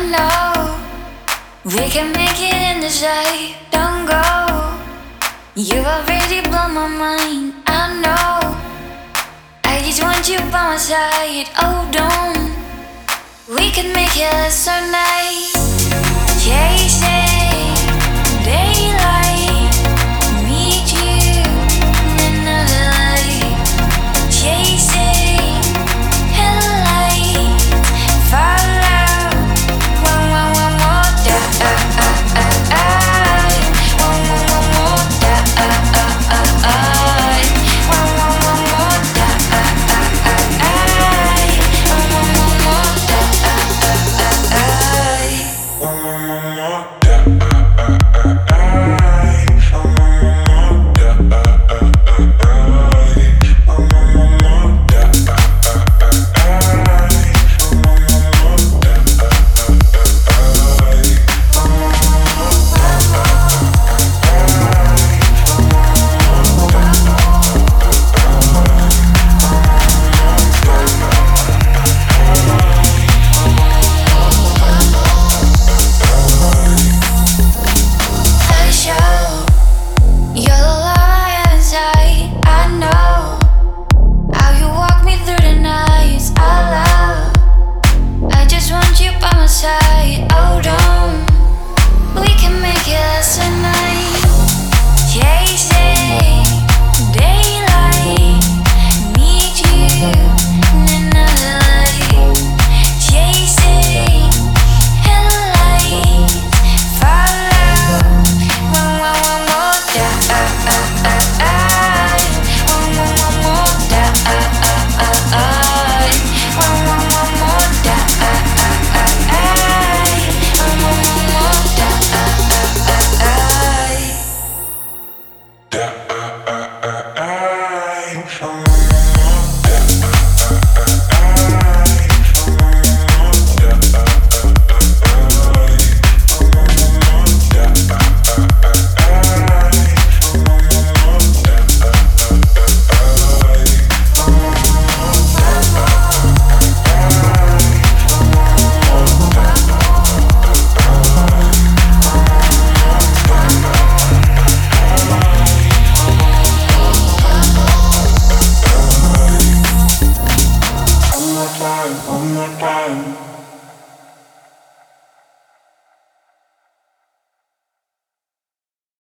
know we can make it in the shade. Don't go. You already blown my mind. I know. I just want you by my side. Oh, don't. We can make it so nice.